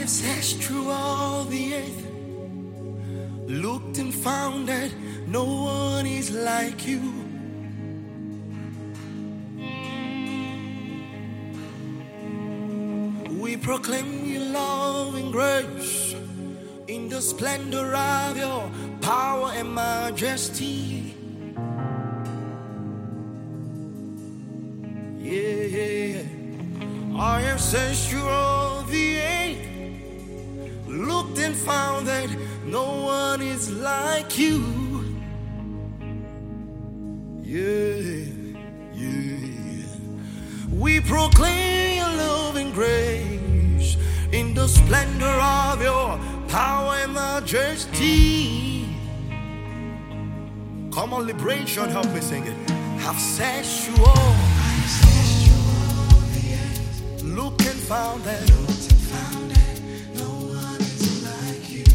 have searched through all the earth, looked and found that no one is like you. We proclaim your love and grace in the splendor of your power and majesty. Yeah, I have searched through all the earth, looked and found that no one is like you. Yeah, yeah. We proclaim your love and grace in the splendor of your power and majesty. Come on, liberation, help me sing it. Have searched you all, looked and found that no one is like you.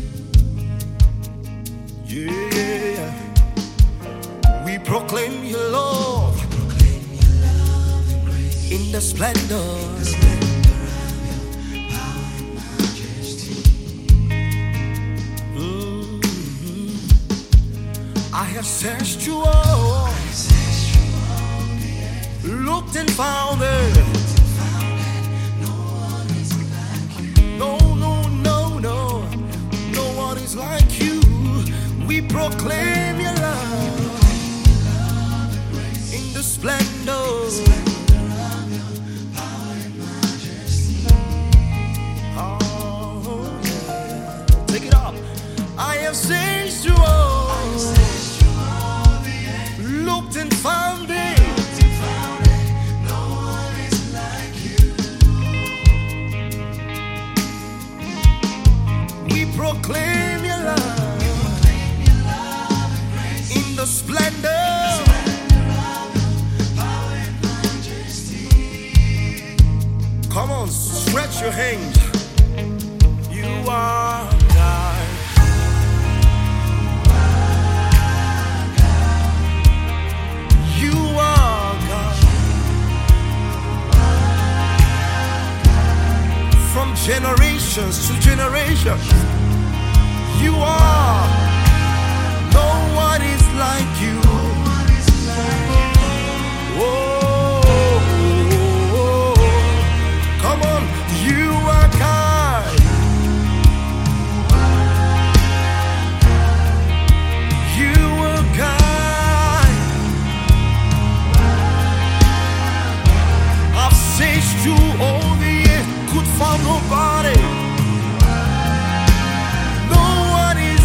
Yeah, we proclaim your love, And grace in the splendor. of your power and majesty. I have searched you all, Searched through all the earth, looked and found it. found that no one is like you. No, no, no, no, no one is like you. We proclaim your love in the splendor. Oh, yeah. Take it up. I have searched you all, looked and found it. No one is like you. We proclaim your love in the splendor. Come on, stretch your hands. You are God. You are God. From generations to generations, you are. No one is like you. Oh, come on, you are God. You are God. I've searched you all the years, could find nobody. No one is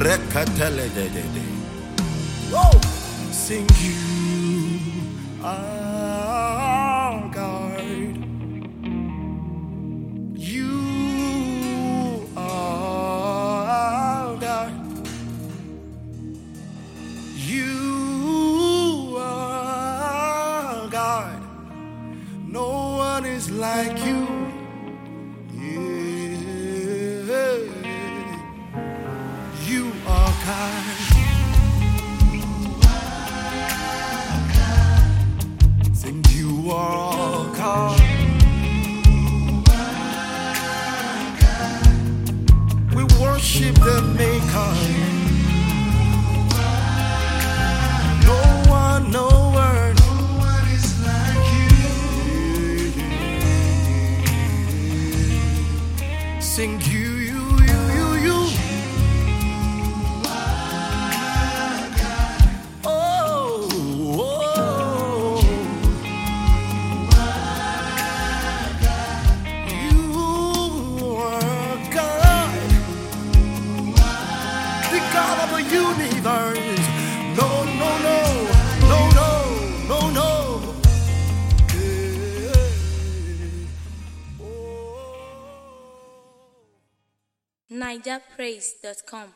Rekatele de. Whoa! Sing you are God. You are God. You are God. No one is like you. Yeah. You are God. Sing you are all God. We worship the Maker. No one, no word. No one is like you. Sing you. Universe. No. NigerPraise.com